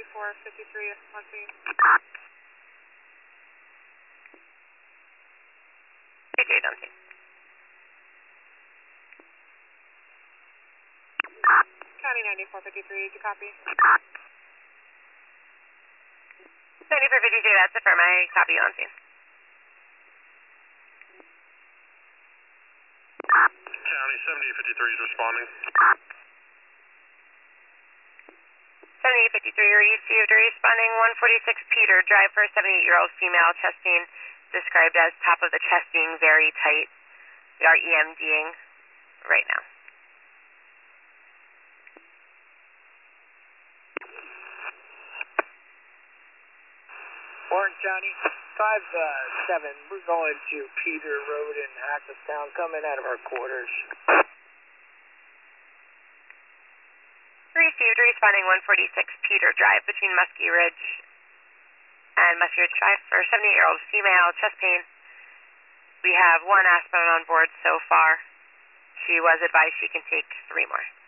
9453, Muncie. CJ Duncy. County 9453, did you copy? 9453, that's it for my copy on scene. County 7853 is responding. 7853, received a responding 146 Peter, drive for a 78-year-old female, chest pain described as top of the chest being very tight. We are EMDing right now. Warren County, 5-7, we're going to Peter Road in Hackettstown, coming out of our quarters. Received, responding 146 Peter Drive between Muskie Ridge and Muskie Ridge Drive for 78-year-old female, chest pain. We have one aspirin on board so far. She was advised she can take 3 more.